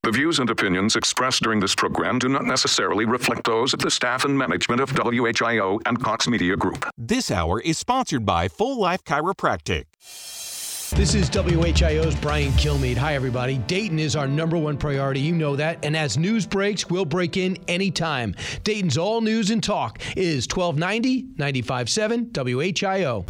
The views and opinions expressed during this program do not necessarily reflect those of the staff and management of WHIO and Cox Media Group. This hour is sponsored by Full Life Chiropractic. This is WHIO's Brian Kilmeade. Hi, everybody. Dayton is our number one priority. You know that. And as news breaks, we'll break in anytime. Dayton's all news and talk is 1290, 95.7 WHIO.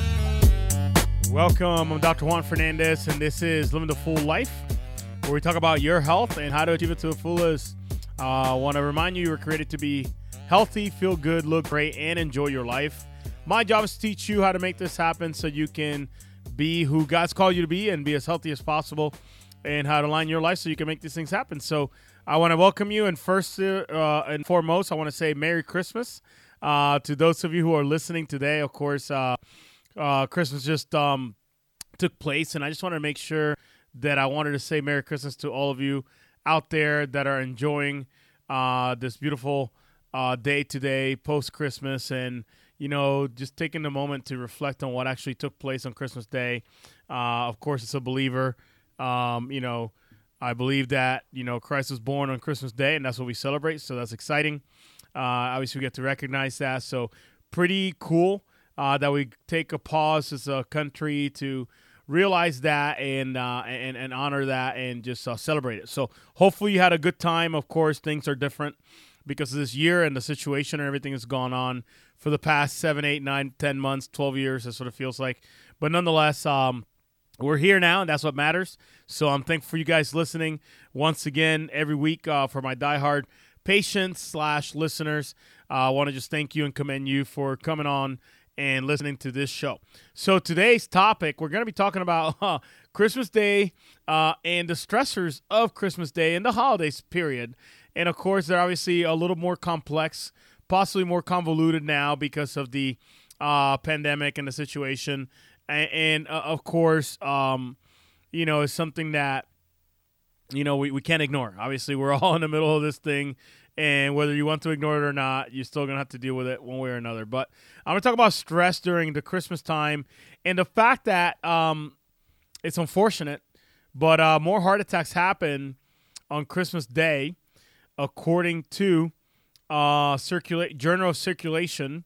Welcome. I'm Dr. Juan Fernandez, and this is Living the Full Life, where we talk about your health and how to achieve it to the fullest. I want to remind you were created to be healthy, feel good, look great, and enjoy your life. My job is to teach you how to make this happen so you can be who God's called you to be and be as healthy as possible, and how to align your life so you can make these things happen. So I want to welcome you, and first and foremost, I want to say Merry Christmas to those of you who are listening today. Of course, Christmas just took place, and I just wanted to make sure that I wanted to say Merry Christmas to all of you out there that are enjoying this beautiful day today, post-Christmas, and, you know, just taking the moment to reflect on what actually took place on Christmas Day. Of course, as a believer, you know, I believe that, you know, Christ was born on Christmas Day, and that's what we celebrate, so that's exciting. Obviously, we get to recognize that, so pretty cool that we take a pause as a country to realize that and honor that and just celebrate it. So hopefully you had a good time. Of course, things are different because of this year and the situation and everything that's gone on for the past 7, 8, 9, 10 months, 12 years. That's what it feels like. But nonetheless, we're here now, and that's what matters. So I'm thankful for you guys listening once again every week for my diehard patients / listeners. I want to just thank you and commend you for coming on and listening to this show. So today's topic, we're going to be talking about Christmas Day and the stressors of Christmas Day and the holidays period. And of course, they're obviously a little more complex, possibly more convoluted now because of the pandemic and the situation. And of course, you know, it's something that, you know, we can't ignore. Obviously, we're all in the middle of this thing. And whether you want to ignore it or not, you're still going to have to deal with it one way or another. But I'm going to talk about stress during the Christmas time and the fact that it's unfortunate, but more heart attacks happen on Christmas Day, according to Journal of Circulation.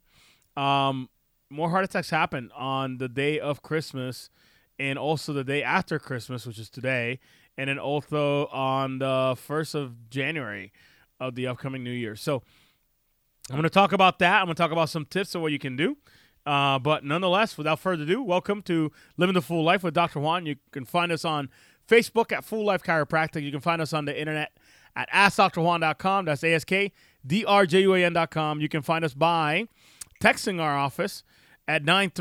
More heart attacks happen on the day of Christmas and also the day after Christmas, which is today, and then also on the 1st of January of the upcoming new year. So I'm going to talk about that. I'm going to talk about some tips of what you can do. But nonetheless, without further ado, welcome to Living the Full Life with Dr. Juan. You can find us on Facebook at Full Life Chiropractic. You can find us on the internet at AskDrJuan.com. That's AskDrJuan.com. You can find us by texting our office at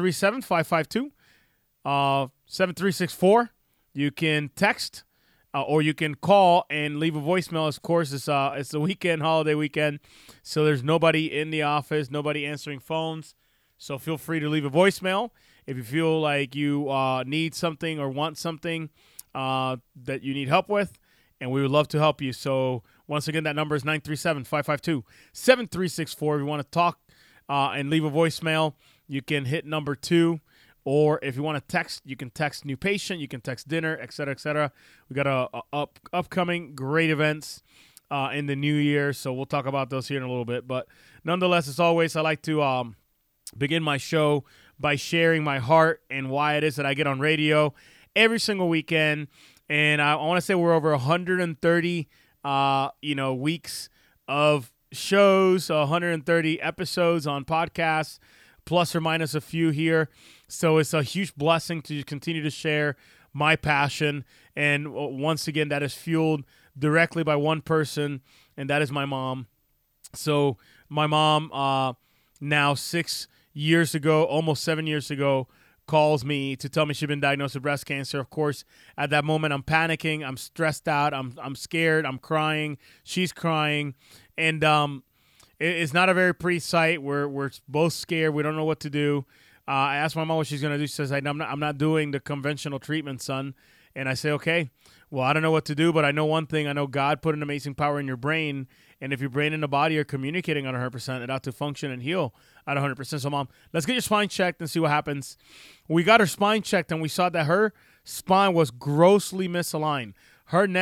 937-552-7364. You can text or you can call and leave a voicemail. Of course, it's the weekend, holiday weekend, so there's nobody in the office, nobody answering phones. So feel free to leave a voicemail if you feel like you need something or want something that you need help with, and we would love to help you. So once again, that number is 937-552-7364. If you want to talk and leave a voicemail, you can hit number 2. Or if you want to text, you can text new patient, you can text dinner, et cetera, et cetera. We got upcoming great events in the new year, so we'll talk about those here in a little bit. But nonetheless, as always, I like to begin my show by sharing my heart and why it is that I get on radio every single weekend. And I want to say we're over 130, weeks of shows, 130 episodes on podcasts, plus or minus a few here. So it's a huge blessing to continue to share my passion. And once again, that is fueled directly by one person, and that is my mom. So my mom, now 6 years ago, almost 7 years ago, calls me to tell me she'd been diagnosed with breast cancer. Of course, at that moment, I'm panicking. I'm stressed out. I'm scared. I'm crying. She's crying. And it's not a very pretty sight. We're both scared. We don't know what to do. I asked my mom what she's going to do. She says, I'm not doing the conventional treatment, son. And I say, okay, well, I don't know what to do, but I know one thing. I know God put an amazing power in your brain, and if your brain and the body are communicating at 100%, it ought to function and heal at 100%. So, Mom, let's get your spine checked and see what happens. We got her spine checked, and we saw that her spine was grossly misaligned. Her neck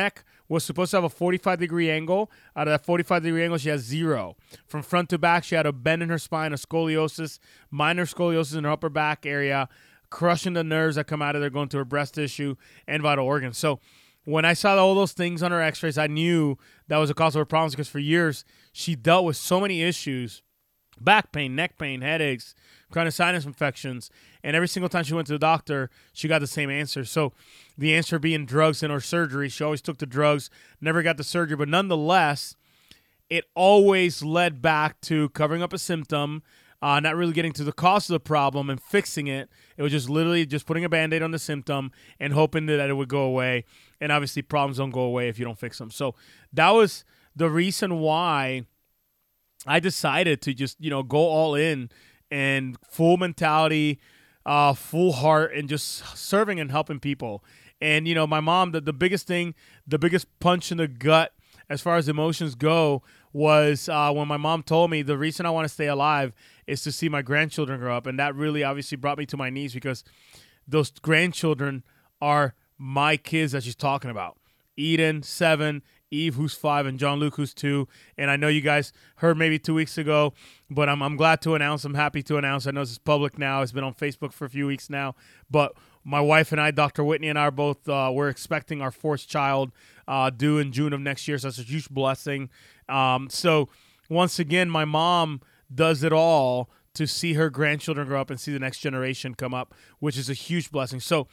was supposed to have a 45-degree angle. Out of that 45-degree angle, she has 0. From front to back, she had a bend in her spine, a scoliosis, minor scoliosis in her upper back area, crushing the nerves that come out of there, going to her breast tissue and vital organs. So when I saw all those things on her x-rays, I knew that was a cause of her problems because for years, she dealt with so many issues, back pain, neck pain, headaches, chronic sinus infections, and every single time she went to the doctor, she got the same answer. So the answer being drugs and or surgery. She always took the drugs, never got the surgery, but nonetheless, it always led back to covering up a symptom, not really getting to the cause of the problem and fixing it. It was just literally just putting a Band-Aid on the symptom and hoping that it would go away. And obviously problems don't go away if you don't fix them. So that was the reason why I decided to just, go all in and full mentality, full heart, and just serving and helping people. And, my mom, the biggest punch in the gut as far as emotions go was when my mom told me the reason I want to stay alive is to see my grandchildren grow up. And that really obviously brought me to my knees because those grandchildren are my kids that she's talking about. Eden, 7, Eve, who's 5, and John Luke, who's 2. And I know you guys heard maybe 2 weeks ago, but I'm glad to announce, I'm happy to announce, I know this is public now, it's been on Facebook for a few weeks now, but my wife and I, Dr. Whitney and I are both, we're expecting our 4th child due in June of next year, so that's a huge blessing. So once again, my mom does it all to see her grandchildren grow up and see the next generation come up, which is a huge blessing. So,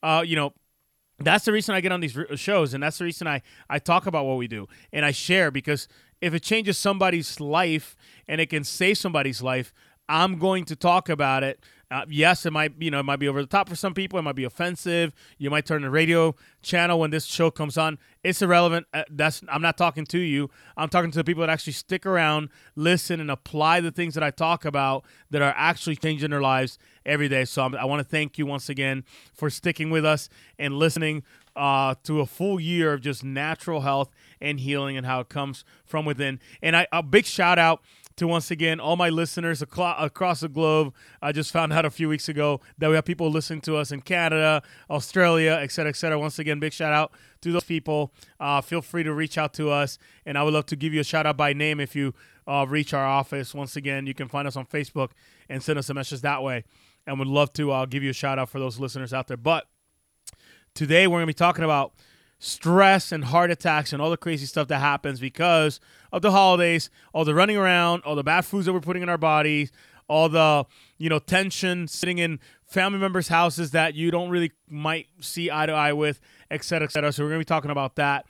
that's the reason I get on these shows, and that's the reason I talk about what we do, and I share, because if it changes somebody's life and it can save somebody's life, I'm going to talk about it. Yes, it might be over the top for some people. It might be offensive. You might turn the radio channel when this show comes on. It's irrelevant. I'm not talking to you. I'm talking to the people that actually stick around, listen, and apply the things that I talk about that are actually changing their lives every day. So I want to thank you once again for sticking with us and listening to a full year of just natural health and healing and how it comes from within. And a big shout out to, once again, all my listeners across the globe. I just found out a few weeks ago that we have people listening to us in Canada, Australia, et cetera, et cetera. Once again, big shout out to those people. Feel free to reach out to us, and I would love to give you a shout out by name if you reach our office. Once again, you can find us on Facebook and send us a message that way, and would love to give you a shout out for those listeners out there. But today we're going to be talking about stress and heart attacks and all the crazy stuff that happens because of the holidays, all the running around, all the bad foods that we're putting in our bodies, all the, tension sitting in family members' houses that you don't really might see eye to eye with, et cetera, et cetera. So we're going to be talking about that.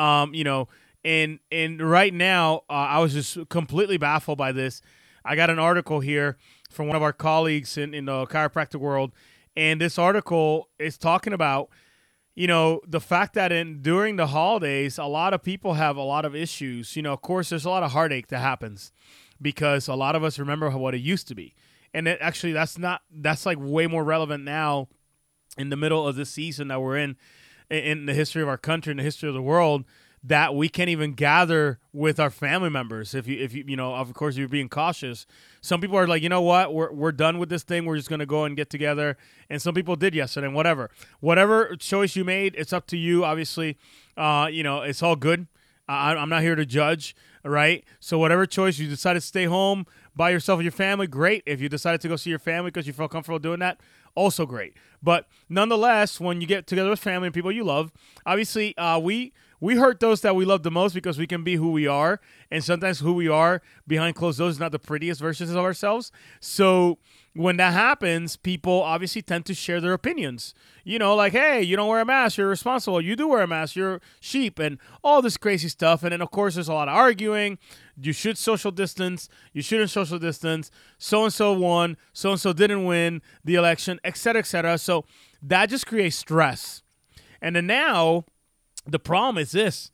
And right now, I was just completely baffled by this. I got an article here from one of our colleagues in the chiropractic world, and this article is talking about the fact that during the holidays, a lot of people have a lot of issues. Of course, there's a lot of heartache that happens because a lot of us remember what it used to be. And that's like way more relevant now in the middle of this season that we're in the history of our country, in the history of the world, that we can't even gather with our family members. If you of course, you're being cautious. Some people are like, you know what, we're done with this thing. We're just going to go and get together. And some people did yesterday, and whatever choice you made, it's up to you. Obviously, it's all good. I'm not here to judge, right? So whatever choice you decided to stay home by yourself and your family, great. If you decided to go see your family because you felt comfortable doing that, also great. But nonetheless, when you get together with family and people you love, obviously, we hurt those that we love the most because we can be who we are. And sometimes who we are behind closed doors is not the prettiest versions of ourselves. So when that happens, people obviously tend to share their opinions. Like, hey, you don't wear a mask, you're irresponsible. You do wear a mask, you're sheep, and all this crazy stuff. And then, of course, there's a lot of arguing. You should social distance. You shouldn't social distance. So-and-so won. So-and-so didn't win the election, et cetera, et cetera. So that just creates stress. And then now the problem is this,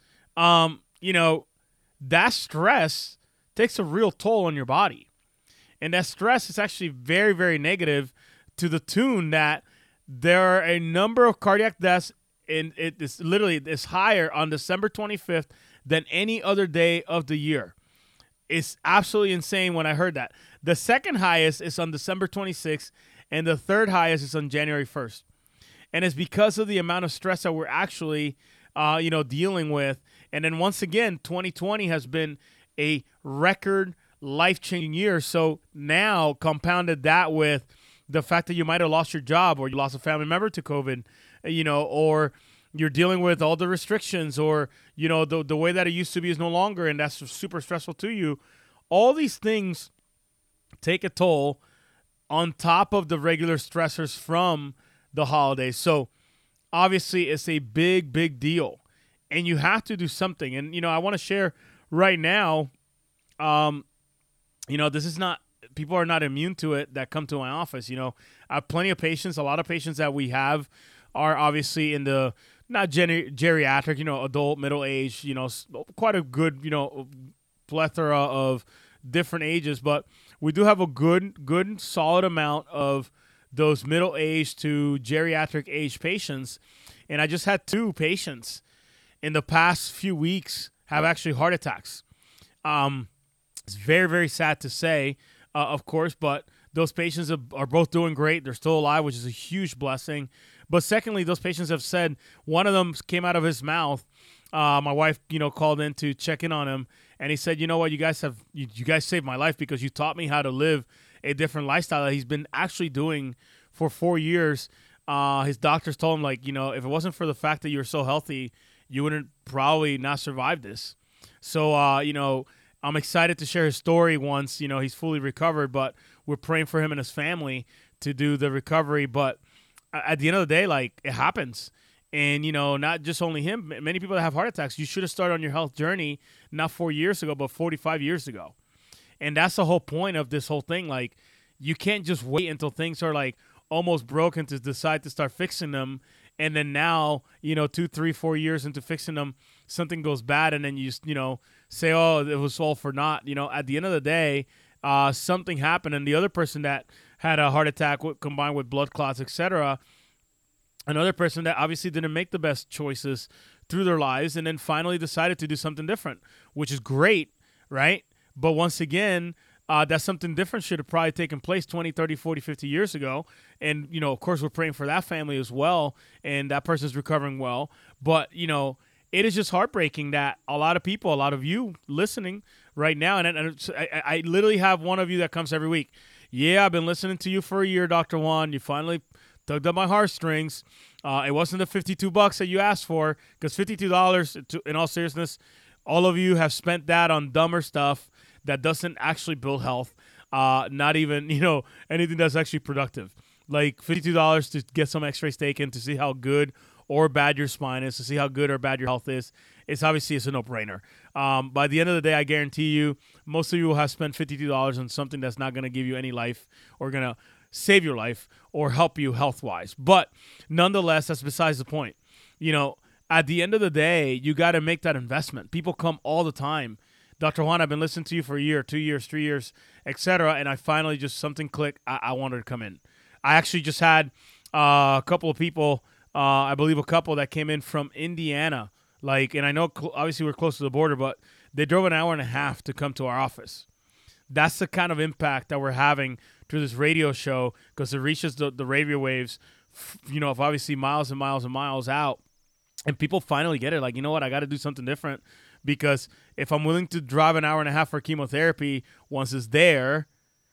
that stress takes a real toll on your body. And that stress is actually very, very negative to the tune that there are a number of cardiac deaths, and it's higher on December 25th than any other day of the year. It's absolutely insane when I heard that. The second highest is on December 26th, and the third highest is on January 1st. And it's because of the amount of stress that we're actually dealing with. And then once again, 2020 has been a record life-changing year. So now compounded that with the fact that you might have lost your job or you lost a family member to COVID, or you're dealing with all the restrictions, or, the way that it used to be is no longer, and that's super stressful to you. All these things take a toll on top of the regular stressors from the holidays. So obviously it's a big, big deal, and you have to do something. And, I want to share right now, this is not, people are not immune to it that come to my office. I have plenty of patients. A lot of patients that we have are obviously in the not geriatric, adult, middle age, quite a good, plethora of different ages. But we do have a good, solid amount of those middle-aged to geriatric age patients. And I just had 2 patients in the past few weeks have actually heart attacks. It's very, very sad to say, of course, but those patients are both doing great. They're still alive, which is a huge blessing. But secondly, those patients have said, one of them came out of his mouth. My wife, called in to check in on him, and he said, "You know what? You guys saved my life because you taught me how to live a different lifestyle that he's been actually doing for 4 years." His doctors told him, if it wasn't for the fact that you're so healthy, you wouldn't probably not survive this. So, I'm excited to share his story once, he's fully recovered, but we're praying for him and his family to do the recovery. But at the end of the day, it happens. And, not just only him, many people that have heart attacks, you should have started on your health journey not 4 years ago, but 45 years ago. And that's the whole point of this whole thing. You can't just wait until things are almost broken to decide to start fixing them. And then now, 2, 3, 4 years into fixing them, something goes bad. And then you say, oh, it was all for naught. At the end of the day, something happened. And the other person that had a heart attack combined with blood clots, etc., another person that obviously didn't make the best choices through their lives and then finally decided to do something different, which is great, right? But once again, that something different should have probably taken place 20, 30, 40, 50 years ago. And, of course, we're praying for that family as well, and that person's recovering well. But, it is just heartbreaking that a lot of people, a lot of you listening right now, and I literally have one of you that comes every week. Yeah, I've been listening to you for a year, Dr. Juan. You finally tugged up my heartstrings. It wasn't the $52 that you asked for, because $52, in all seriousness, all of you have spent that on dumber stuff that doesn't actually build health, not even, anything that's actually productive. Like $52 to get some x-rays taken to see how good or bad your spine is, to see how good or bad your health is. It's a no-brainer. By the end of the day, I guarantee you, most of you will have spent $52 on something that's not going to give you any life or going to save your life or help you health-wise. But nonetheless, that's besides the point. At the end of the day, you got to make that investment. People come all the time. Dr. Juan, I've been listening to you for a year, 2 years, 3 years, etc., and I finally just something clicked. I wanted to come in. I actually just had a couple of people, I believe a couple that came in from Indiana. And I know obviously we're close to the border, but they drove an hour and a half to come to our office. That's the kind of impact that we're having through this radio show, because it reaches the radio waves, of obviously miles and miles and miles out. And people finally get it. You know what? I got to do something different, because if I'm willing to drive an hour and a half for chemotherapy once it's there,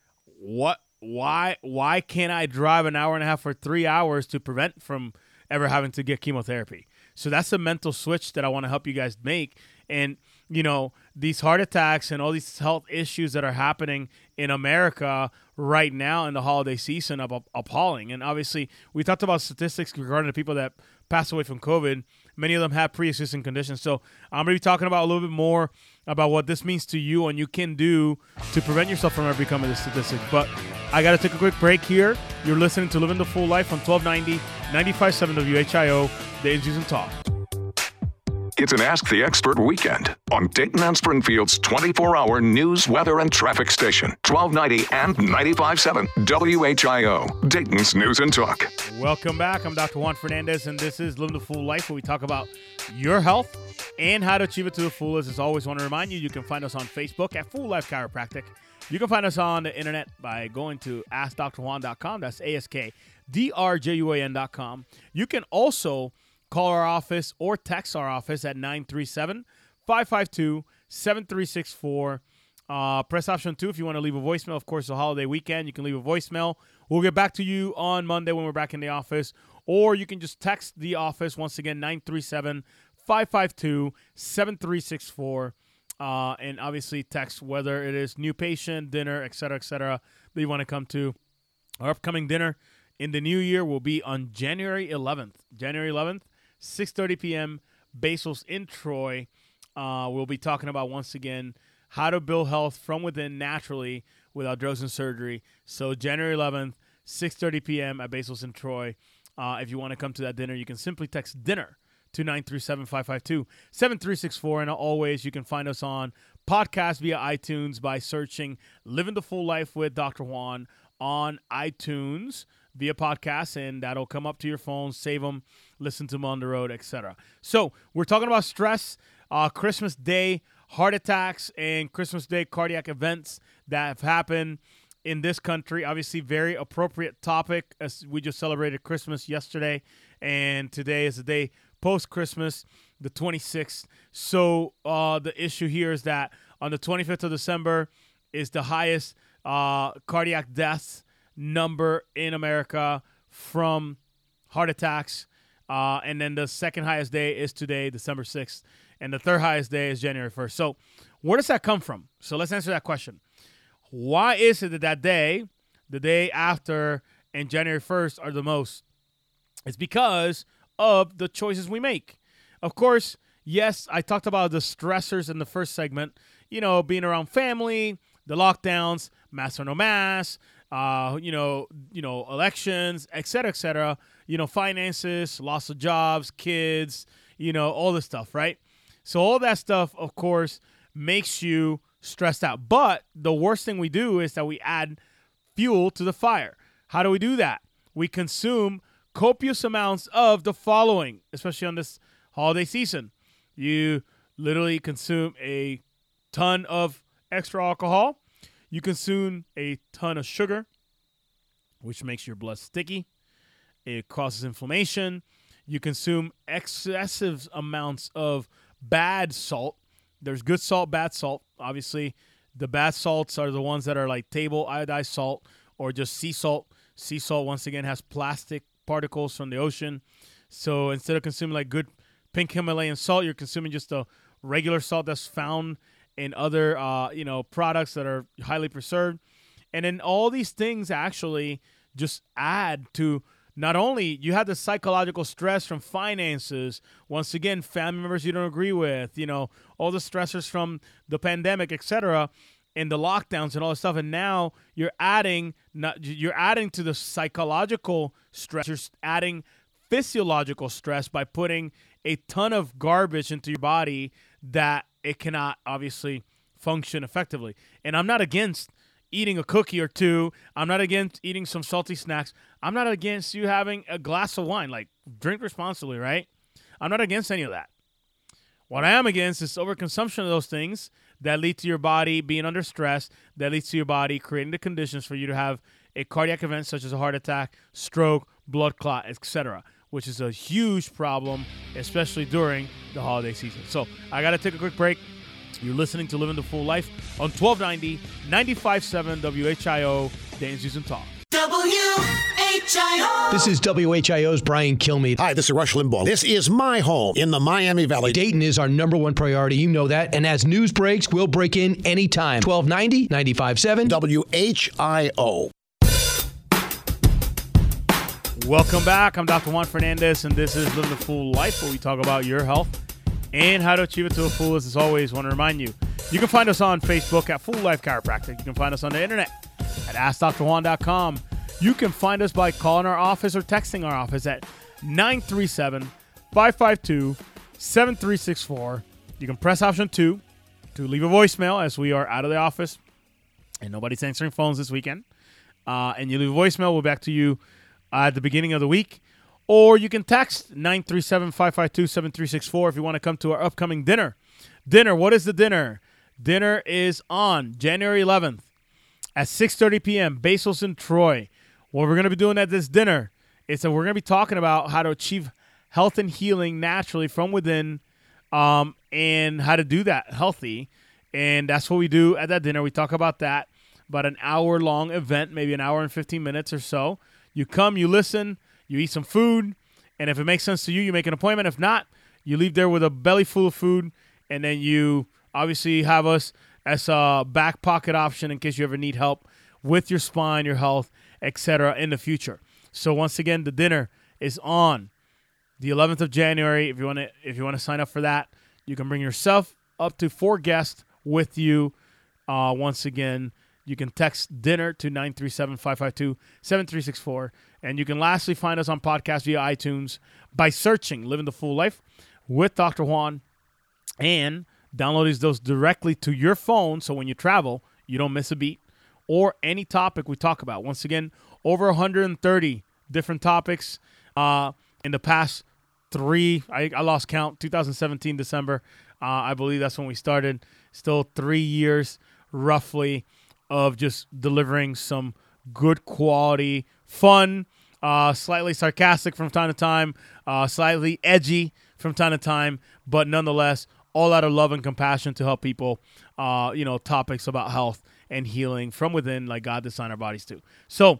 why can't I drive an hour and a half for 3 hours to prevent from ever having to get chemotherapy? So that's a mental switch that I want to help you guys make. And, these heart attacks and all these health issues that are happening in America right now in the holiday season are appalling. And obviously, we talked about statistics regarding the people that passed away from COVID. Many of them have pre-existing conditions. So I'm going to be talking about a little bit more about what this means to you and you can do to prevent yourself from ever becoming a statistic. But I got to take a quick break here. You're listening to Living the Full Life on 1290, 95.7 WHIO, Dave's News and Talk. It's an Ask the Expert weekend on Dayton and Springfield's 24-hour news, weather, and traffic station, 1290 and 95.7 WHIO, Dayton's News and Talk. Welcome back. I'm Dr. Juan Fernandez, and this is Living the Full Life, where we talk about your health and how to achieve it to the fullest. As always, I want to remind you, you can find us on Facebook at Full Life Chiropractic. You can find us on the internet by going to AskDrJuan.com. That's AskDrJuan.com. You can also call our office or text our office at 937-552-7364. Press option 2 if you want to leave a voicemail. Of course, the holiday weekend, you can leave a voicemail. We'll get back to you on Monday when we're back in the office. Or you can just text the office, once again, 937-552-7364. And obviously text whether it is new patient, dinner, et cetera, that you want to come to. Our upcoming dinner in the new year will be on January 11th. January 11th, 6:30 p.m., Basil's in Troy. We'll be talking about, once again, how to build health from within naturally without drugs and surgery. So January 11th, 6:30 p.m. at Basil's in Troy. If you want to come to that dinner, you can simply text dinner to 937-552-7364. And always, you can find us on podcast via iTunes by searching Living the Full Life with Dr. Juan on iTunes via podcast, and that'll come up to your phone. Save them, listen to them on the road, etc. So we're talking about stress, Christmas Day, heart attacks, and Christmas Day cardiac events that have happened in this country. Obviously, very appropriate topic, as we just celebrated Christmas yesterday, and today is the day post-Christmas, the 26th. So the issue here is that on the 25th of December is the highest cardiac deaths number in America from heart attacks. And then the second highest day is today, December 6th. And the third highest day is January 1st. So where does that come from? So let's answer that question. Why is it that day, the day after, and January 1st are the most? It's because of the choices we make. Of course, yes, I talked about the stressors in the first segment, being around family, the lockdowns, mask or no mask, elections, et cetera, finances, loss of jobs, kids, all this stuff, right? So all that stuff, of course, makes you stressed out. But the worst thing we do is that we add fuel to the fire. How do we do that? We consume copious amounts of the following, especially on this holiday season. You literally consume a ton of extra alcohol. You consume a ton of sugar, which makes your blood sticky. It causes inflammation. You consume excessive amounts of bad salt. There's good salt, bad salt. Obviously, the bad salts are the ones that are like table iodized salt or just sea salt. Sea salt, once again, has plastic particles from the ocean. So instead of consuming like good pink Himalayan salt, you're consuming just a regular salt that's found in other, products that are highly preserved. And then all these things actually just add to not only you have the psychological stress from finances, once again, family members you don't agree with, all the stressors from the pandemic, etc., and the lockdowns and all this stuff. And now you're adding to the psychological stress. You're adding physiological stress by putting a ton of garbage into your body that it cannot obviously function effectively. And I'm not against eating a cookie or two. I'm not against eating some salty snacks. I'm not against you having a glass of wine. Like, drink responsibly, right? I'm not against any of that. What I am against is overconsumption of those things that lead to your body being under stress, that leads to your body creating the conditions for you to have a cardiac event such as a heart attack, stroke, blood clot, etc., which is a huge problem, especially during the holiday season. So I got to take a quick break. You're listening to Living the Full Life on 1290, 95.7 WHIO, Dayton's News and Talk. WHIO. This is WHIO's Brian Kilmeade. Hi, this is Rush Limbaugh. This is my home in the Miami Valley. Dayton is our number one priority. You know that. And as news breaks, we'll break in anytime. 1290, 95.7 WHIO. Welcome back. I'm Dr. Juan Fernandez, and this is Living the Full Life, where we talk about your health and how to achieve it to the fullest. As always, I want to remind you, you can find us on Facebook at Full Life Chiropractic. You can find us on the internet at AskDrJuan.com. You can find us by calling our office or texting our office at 937-552-7364. You can press option 2 to leave a voicemail, as we are out of the office and nobody's answering phones this weekend. And you leave a voicemail, we'll back to you at the beginning of the week. Or you can text 937-552-7364 if you want to come to our upcoming dinner. Dinner, what is the dinner? Dinner is on January 11th at 6:30 p.m., Basil's in Troy. What we're going to be doing at this dinner is that we're going to be talking about how to achieve health and healing naturally from within, and how to do that healthy. And that's what we do at that dinner. We talk about that, about an hour-long event, maybe an hour and 15 minutes or so. You come, you listen, you eat some food, and if it makes sense to you, you make an appointment. If not, you leave there with a belly full of food, and then you obviously have us as a back pocket option in case you ever need help with your spine, your health, etc. in the future. So once again, the dinner is on the 11th of January. If you want to sign up for that, you can bring yourself up to 4 guests with you. Once again, you can text dinner to 937-552-7364. And you can lastly find us on podcast via iTunes by searching Living the Full Life with Dr. Juan and download those directly to your phone so when you travel, you don't miss a beat or any topic we talk about. Once again, over 130 different topics in the past 3, I lost count, 2017 December. I believe that's when we started. Still 3 years roughly of just delivering some good quality, fun, slightly sarcastic from time to time, slightly edgy from time to time, but nonetheless, all out of love and compassion to help people, topics about health and healing from within like God designed our bodies to. So,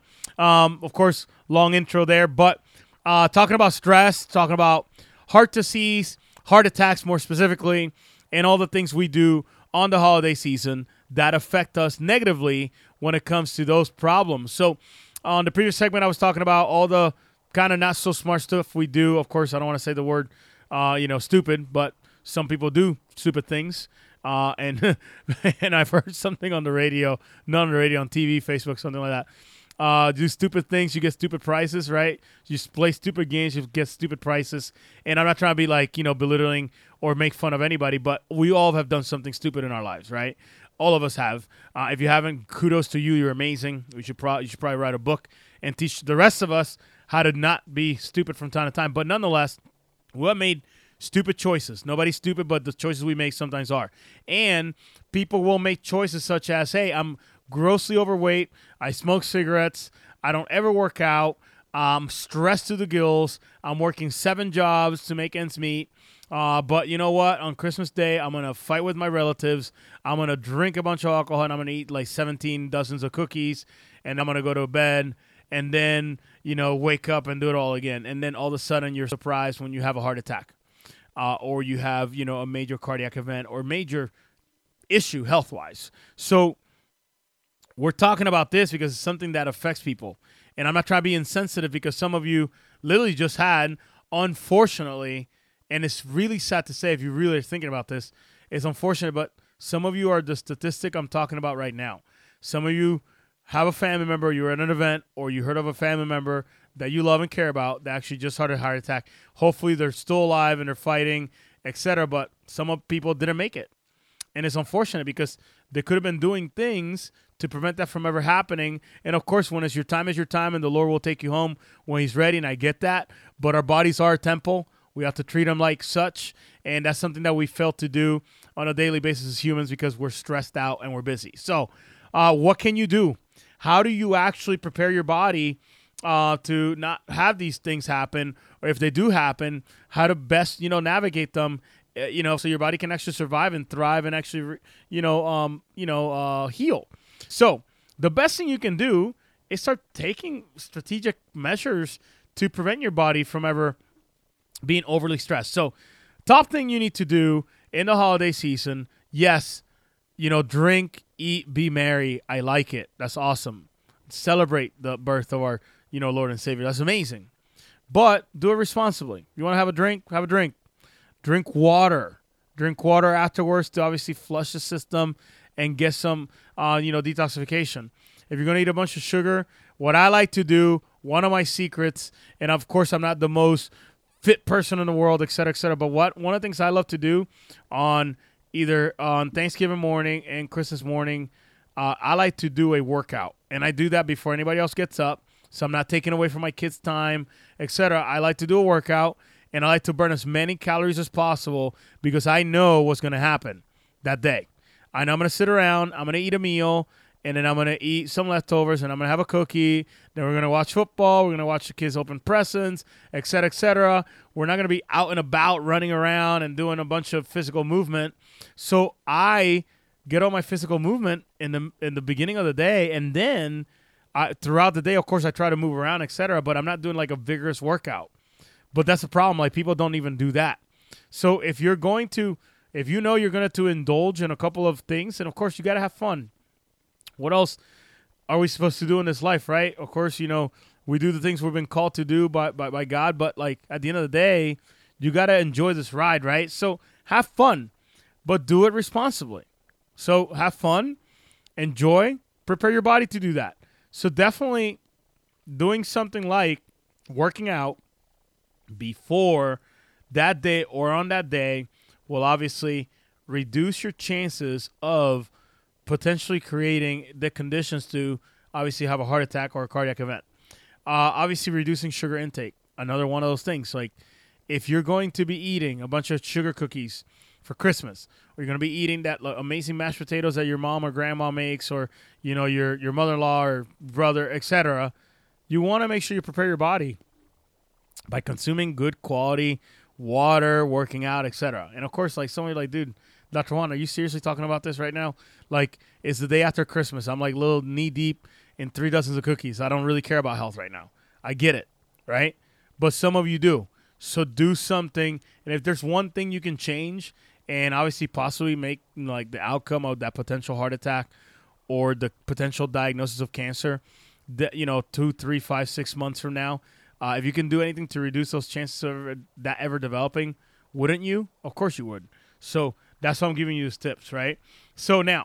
of course, long intro there, but talking about stress, talking about heart disease, heart attacks more specifically, and all the things we do on the holiday season that affect us negatively when it comes to those problems. So on the previous segment, I was talking about all the kind of not so smart stuff we do. Of course, I don't want to say the word, stupid, but some people do stupid things. And I've heard something on the radio, not on the radio, on TV, Facebook, something like that. Do stupid things, you get stupid prices, right? You play stupid games, you get stupid prices. And I'm not trying to be like, belittling or make fun of anybody, but we all have done something stupid in our lives, right? All of us have. If you haven't, kudos to you. You're amazing. You should probably write a book and teach the rest of us how to not be stupid from time to time. But nonetheless, we have made stupid choices. Nobody's stupid, but the choices we make sometimes are. And people will make choices such as, hey, I'm grossly overweight, I smoke cigarettes, I don't ever work out, I'm stressed to the gills, I'm working 7 jobs to make ends meet, but you know what, on Christmas Day, I'm going to fight with my relatives, I'm going to drink a bunch of alcohol, and I'm going to eat like 17 dozens of cookies, and I'm going to go to bed, and then, wake up and do it all again, and then all of a sudden you're surprised when you have a heart attack, or you have, a major cardiac event, or major issue health-wise. So we're talking about this because it's something that affects people. And I'm not trying to be insensitive because some of you literally just had, unfortunately, and it's really sad to say if you really are thinking about this, it's unfortunate, but some of you are the statistic I'm talking about right now. Some of you have a family member, you were at an event, or you heard of a family member that you love and care about that actually just had a heart attack. Hopefully they're still alive and they're fighting, etc., but some of people didn't make it. And it's unfortunate because they could have been doing things to prevent that from ever happening. And of course, when it's your time, and the Lord will take you home when He's ready, and I get that. But our bodies are a temple. We have to treat them like such, and that's something that we fail to do on a daily basis as humans because we're stressed out and we're busy. So what can you do? How do you actually prepare your body to not have these things happen, or if they do happen, how to best, navigate them, so your body can actually survive and thrive and actually, heal. So the best thing you can do is start taking strategic measures to prevent your body from ever being overly stressed. So top thing you need to do in the holiday season, yes, drink, eat, be merry. I like it. That's awesome. Celebrate the birth of our, Lord and Savior. That's amazing. But do it responsibly. You want to have a drink? Have a drink. Drink water. Drink water afterwards to obviously flush the system and get some, detoxification. If you're going to eat a bunch of sugar, what I like to do, one of my secrets, and of course I'm not the most fit person in the world, et cetera, but one of the things I love to do on either on Thanksgiving morning and Christmas morning, I like to do a workout. And I do that before anybody else gets up, so I'm not taking away from my kids' time, etc. I like to do a workout, and I like to burn as many calories as possible because I know what's going to happen that day. I know I'm going to sit around, I'm going to eat a meal, and then I'm going to eat some leftovers, and I'm going to have a cookie. Then we're going to watch football. We're going to watch the kids open presents, et cetera, et cetera. We're not going to be out and about running around and doing a bunch of physical movement. So I get all my physical movement in the beginning of the day, and then throughout the day, of course, I try to move around, et cetera, but I'm not doing like a vigorous workout. But that's the problem. Like, people don't even do that. So if you know you're going to indulge in a couple of things, and of course, you got to have fun. What else are we supposed to do in this life, right? Of course, we do the things we've been called to do by God, but like at the end of the day, you got to enjoy this ride, right? So have fun, but do it responsibly. So have fun, enjoy, prepare your body to do that. So definitely doing something like working out before that day or on that day will obviously reduce your chances of potentially creating the conditions to obviously have a heart attack or a cardiac event. Obviously reducing sugar intake, another one of those things. Like if you're going to be eating a bunch of sugar cookies for Christmas, or you're going to be eating that amazing mashed potatoes that your mom or grandma makes, or your mother-in-law or brother, etc., you want to make sure you prepare your body by consuming good quality water, working out, etc. And of course, like somebody like, dude, Dr. Juan, are you seriously talking about this right now? Like, it's the day after Christmas. I'm like little knee deep in 3 dozens of cookies. I don't really care about health right now. I get it, right? But some of you do. So do something. And if there's one thing you can change and obviously possibly make like the outcome of that potential heart attack or the potential diagnosis of cancer, that 2, 3, 5, 6 months from now, if you can do anything to reduce those chances of that ever developing, wouldn't you? Of course you would. So that's why I'm giving you these tips, right? So now,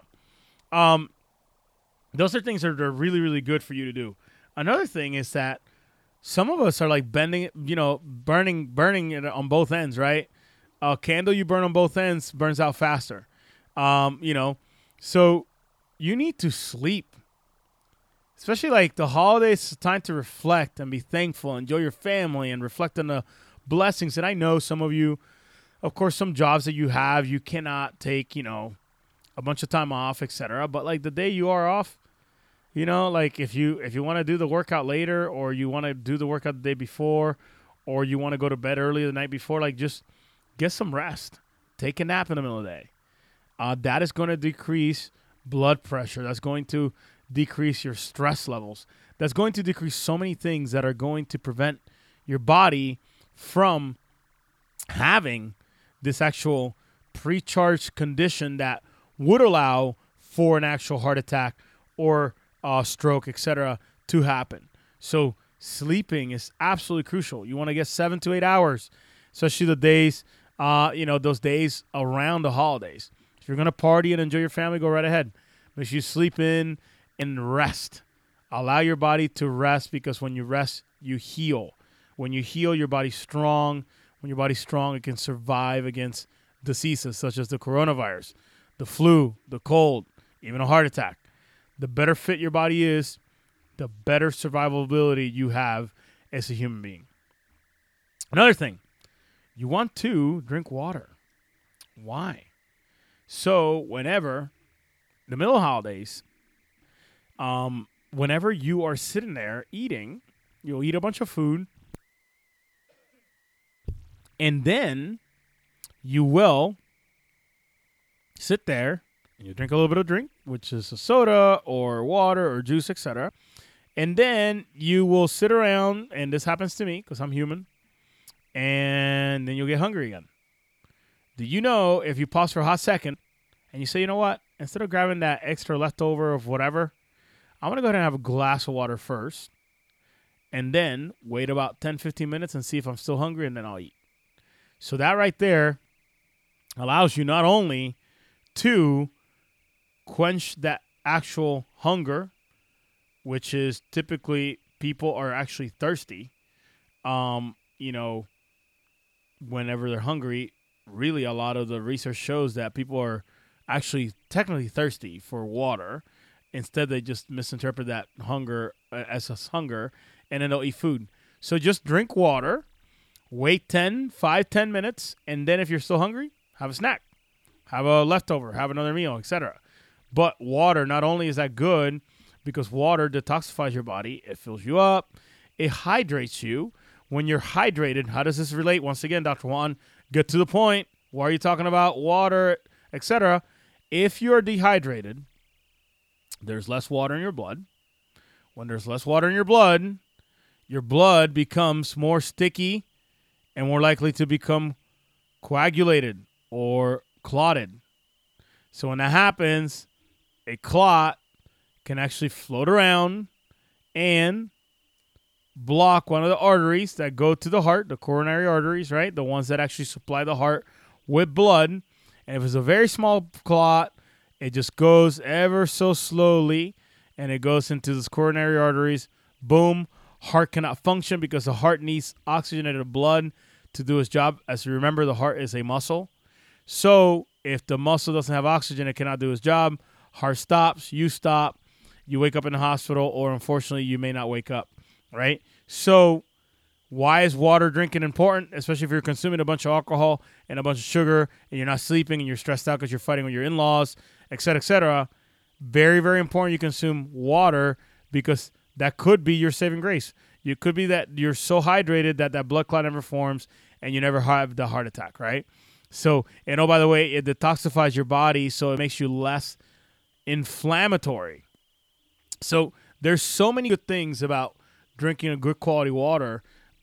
those are things that are really, really good for you to do. Another thing is that some of us are like burning it on both ends, right? A candle you burn on both ends burns out faster. So you need to sleep. Especially like the holidays, it's time to reflect and be thankful, enjoy your family, and reflect on the blessings. And I know some of you, of course, some jobs that you have, you cannot take, a bunch of time off, etc. But like the day you are off, like if you want to do the workout later, or you want to do the workout the day before, or you want to go to bed early the night before, like just get some rest. Take a nap in the middle of the day. That is going to decrease blood pressure. That's going to decrease your stress levels. That's going to decrease so many things that are going to prevent your body from having this actual pre-charged condition that would allow for an actual heart attack or stroke, etc., to happen. So sleeping is absolutely crucial. You want to get 7 to 8 hours, especially the days, those days around the holidays. If you're going to party and enjoy your family, go right ahead. Make sure you sleep in and rest. Allow your body to rest, because when you rest, you heal. When you heal, your body's strong. When your body's strong, it can survive against diseases such as the coronavirus, the flu, the cold, even a heart attack. The better fit your body is, the better survivability you have as a human being. Another thing, you want to drink water. Why? So whenever, in the middle of holidays, whenever you are sitting there eating, you'll eat a bunch of food, and then you will sit there and you drink a little bit of drink, which is a soda or water or juice, etc. And then you will sit around, and this happens to me because I'm human, and then you'll get hungry again. Do you know if you pause for a hot second and you say, you know what, instead of grabbing that extra leftover of whatever, I'm going to go ahead and have a glass of water first, and then wait about 10, 15 minutes and see if I'm still hungry, and then I'll eat. So that right there allows you not only to quench that actual hunger, which is typically people are actually thirsty, whenever they're hungry. Really, a lot of the research shows that people are actually technically thirsty for water. Instead, they just misinterpret that hunger as hunger, and then they'll eat food. So just drink water, wait 10 minutes, and then if you're still hungry, have a snack. Have a leftover, have another meal, etc. But water, not only is that good, because water detoxifies your body, it fills you up, it hydrates you. When you're hydrated, how does this relate? Once again, Dr. Juan, get to the point. Why are you talking about water, etc.? If you're dehydrated, there's less water in your blood. When there's less water in your blood becomes more sticky and more likely to become coagulated or clotted. So when that happens, a clot can actually float around and block one of the arteries that go to the heart, the coronary arteries, right? The ones that actually supply the heart with blood. And if it's a very small clot, it just goes ever so slowly and it goes into those coronary arteries. Boom. Heart cannot function because the heart needs oxygenated blood to do its job. As you remember, the heart is a muscle. So if the muscle doesn't have oxygen, it cannot do its job. Heart stops, you stop, you wake up in the hospital, or unfortunately, you may not wake up, right? So why is water drinking important, especially if you're consuming a bunch of alcohol and a bunch of sugar and you're not sleeping and you're stressed out because you're fighting with your in-laws, et cetera, et cetera? Very, very important you consume water because that could be your saving grace. It could be that you're so hydrated that that blood clot never forms and you never have the heart attack, right? So, and oh, by the way, it detoxifies your body, so it makes you less inflammatory. So there's so many good things about drinking a good quality water,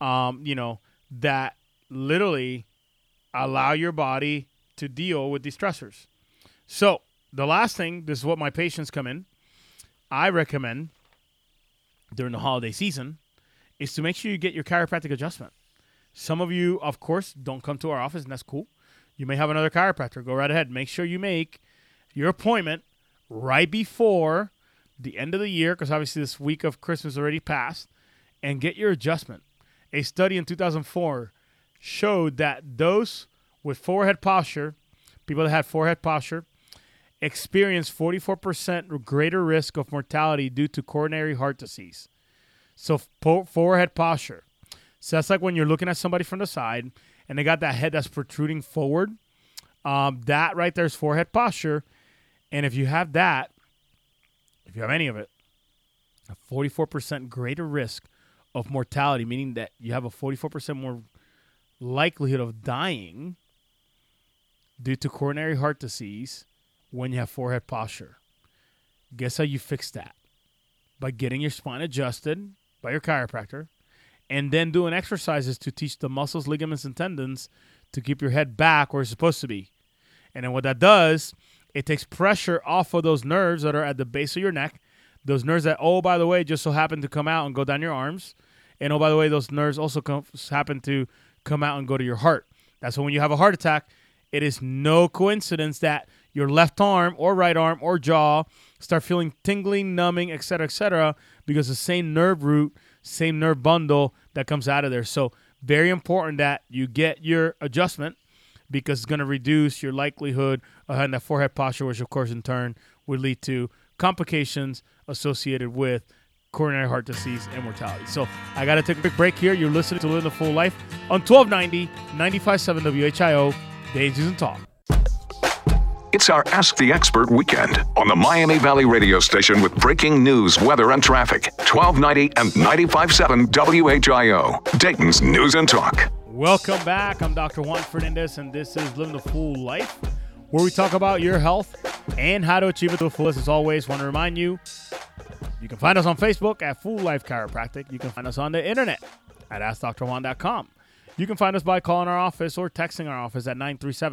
that literally allow your body to deal with these stressors. So the last thing, this is what my patients come in, I recommend during the holiday season, is to make sure you get your chiropractic adjustment. Some of you, of course, don't come to our office, and that's cool. You may have another chiropractor. Go right ahead. Make sure you make your appointment right before the end of the year, because obviously this week of Christmas already passed, and get your adjustment. A study in 2004 showed that those with forehead posture, people that had forehead posture, experienced 44% greater risk of mortality due to coronary heart disease. So forehead posture. So that's like when you're looking at somebody from the side and they got that head that's protruding forward. That right there is forehead posture. And if you have that, if you have any of it, a 44% greater risk of mortality, meaning that you have a 44% more likelihood of dying due to coronary heart disease when you have forehead posture. Guess how you fix that? By getting your spine adjusted by your chiropractor and then doing exercises to teach the muscles, ligaments, and tendons to keep your head back where it's supposed to be. And then what that does, it takes pressure off of those nerves that are at the base of your neck, those nerves that, oh, by the way, just so happen to come out and go down your arms. And, oh, by the way, those nerves also happen to come out and go to your heart. That's when you have a heart attack, it is no coincidence that your left arm or right arm or jaw start feeling tingling, numbing, et cetera, because the same nerve root, same nerve bundle that comes out of there. So very important that you get your adjustment because it's going to reduce your likelihood of having that forehead posture, which, of course, in turn would lead to complications associated with coronary heart disease and mortality. So I got to take a quick break here. You're listening to Living the Full Life on 1290, 95.7 WHIO, Dave Susan Talk. It's our Ask the Expert weekend on the Miami Valley radio station with breaking news, weather, and traffic. 1290 and 95.7 WHIO, Dayton's News and Talk. Welcome back. I'm Dr. Juan Fernandez, and this is Living the Full Life, where we talk about your health and how to achieve it to the fullest. As always, want to remind you, you can find us on Facebook at Full Life Chiropractic. You can find us on the internet at AskDrJuan.com. You can find us by calling our office or texting our office at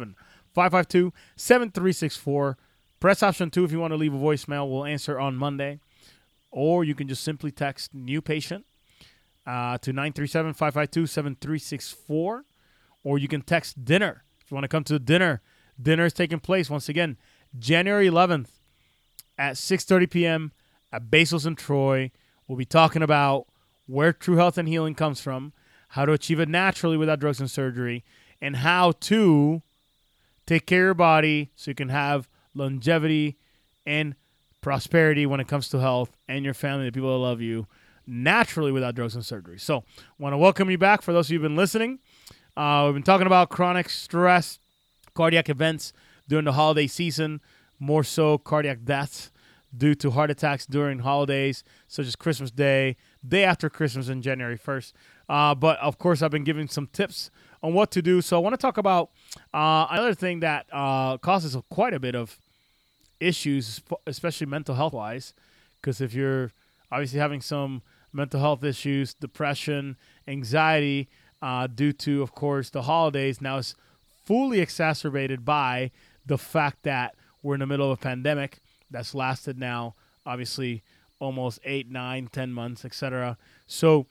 937-552-7364. Press option 2 if you want to leave a voicemail. We'll answer on Monday. Or you can just simply text new patient to 937-552-7364. Or you can text dinner. If you want to come to the dinner, dinner is taking place, once again, January 11th at 6:30 p.m. at Basil's in Troy. We'll be talking about where true health and healing comes from, how to achieve it naturally without drugs and surgery, and how to take care of your body so you can have longevity and prosperity when it comes to health and your family, the people that love you, naturally without drugs and surgery. So I want to welcome you back. For those of you who've been listening, we've been talking about chronic stress, cardiac events during the holiday season. more so cardiac deaths due to heart attacks during holidays, such as Christmas Day, day after Christmas and January 1st. But, of course, I've been giving some tips on what to do. So I want to talk about another thing that causes quite a bit of issues, especially mental health-wise, because if you're obviously having some mental health issues, depression, anxiety, due to, of course, the holidays, now it's fully exacerbated by the fact that we're in the middle of a pandemic that's lasted now, obviously, almost 8, 9, 10 months, etc. So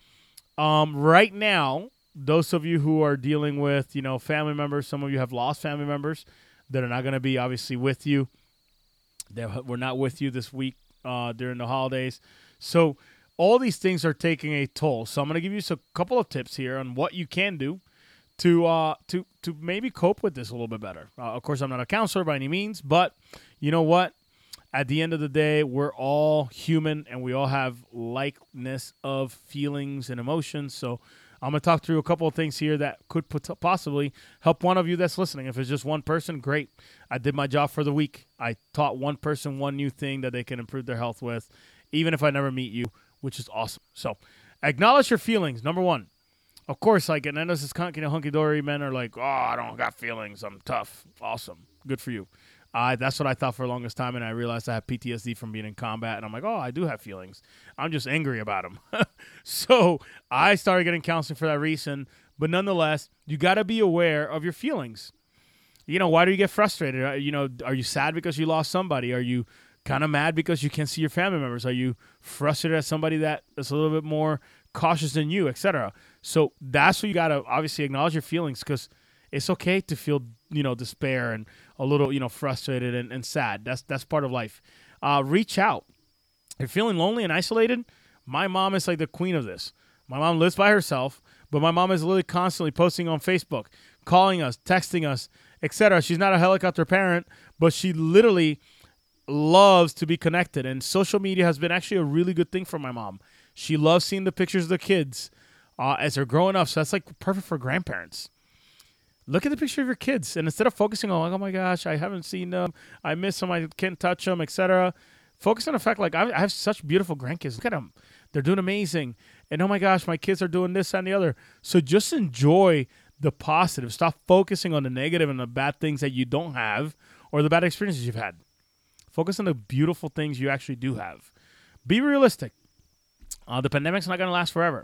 right now, those of you who are dealing with, family members, some of you have lost family members that are not going to be obviously with you. We're not with you this week during the holidays. So all these things are taking a toll. So I'm going to give you a couple of tips here on what you can do to maybe cope with this a little bit better. Of course, I'm not a counselor by any means, but you know what? At the end of the day, we're all human and we all have likeness of feelings and emotions. So I'm going to talk through a couple of things here that could possibly help one of you that's listening. If it's just one person, great. I did my job for the week. I taught one person one new thing that they can improve their health with, even if I never meet you, which is awesome. So acknowledge your feelings. Number one. Of course, and I know this is kind of hunky-dory. Men are like, oh, I don't got feelings. I'm tough. Awesome. Good for you. That's what I thought for the longest time, and I realized I have PTSD from being in combat, and I'm like, oh, I do have feelings. I'm just angry about them. So I started getting counseling for that reason, but nonetheless, you got to be aware of your feelings. Why do you get frustrated? Are you sad because you lost somebody? Are you kind of mad because you can't see your family members? Are you frustrated at somebody that is a little bit more cautious than you, etc.? So that's what you got to obviously acknowledge your feelings, because it's okay to feel, despair and a little, frustrated and sad. That's part of life. Reach out. If you're feeling lonely and isolated, my mom is like the queen of this. My mom lives by herself, but my mom is literally constantly posting on Facebook, calling us, texting us, etc. She's not a helicopter parent, but she literally loves to be connected. And social media has been actually a really good thing for my mom. She loves seeing the pictures of the kids as they're growing up. So that's like perfect for grandparents. Look at the picture of your kids, and instead of focusing on, oh my gosh, I haven't seen them, I miss them, I can't touch them, etc., focus on the fact, I have such beautiful grandkids. Look at them. They're doing amazing. And oh my gosh, my kids are doing this and the other. So just enjoy the positive. Stop focusing on the negative and the bad things that you don't have or the bad experiences you've had. Focus on the beautiful things you actually do have. Be realistic. The pandemic's not going to last forever.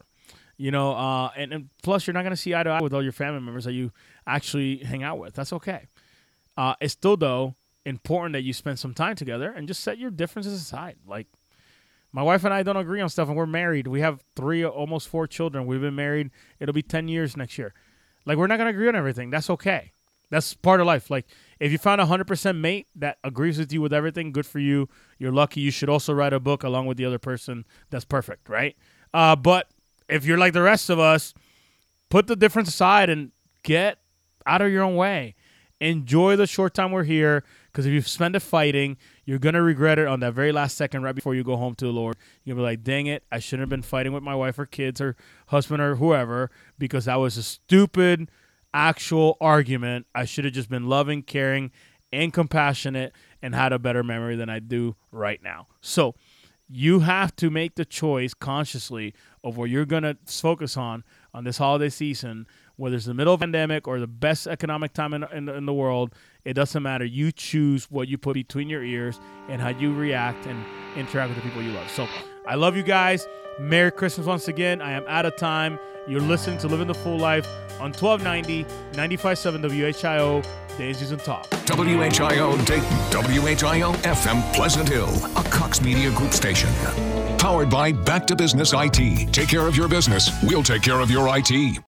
And plus you're not going to see eye to eye with all your family members that you actually hang out with. That's okay. It's still, though, important that you spend some time together and just set your differences aside. Like, my wife and I don't agree on stuff, and we're married. We have 3, almost 4 children. We've been married. It'll be 10 years next year. We're not going to agree on everything. That's okay. That's part of life. If you find a 100% mate that agrees with you with everything, good for you. You're lucky. You should also write a book along with the other person. That's perfect, right? But if you're like the rest of us, put the difference aside and get out of your own way. Enjoy the short time we're here, because if you spend it fighting, you're going to regret it on that very last second right before you go home to the Lord. You're going to be like, dang it, I shouldn't have been fighting with my wife or kids or husband or whoever, because that was a stupid actual argument. I should have just been loving, caring, and compassionate and had a better memory than I do right now. So you have to make the choice consciously of what you're going to focus on this holiday season, whether it's the middle of a pandemic or the best economic time in the world. It doesn't matter. You choose what you put between your ears and how you react and interact with the people you love. So I love you guys. Merry Christmas once again. I am out of time. You're listening to Living the Full Life on 1290, 95.7 WHIO, Days, News, and Talk. WHIO Dayton, WHIO FM Pleasant Hill, a Cox Media Group station. Powered by Back to Business IT. Take care of your business. We'll take care of your IT.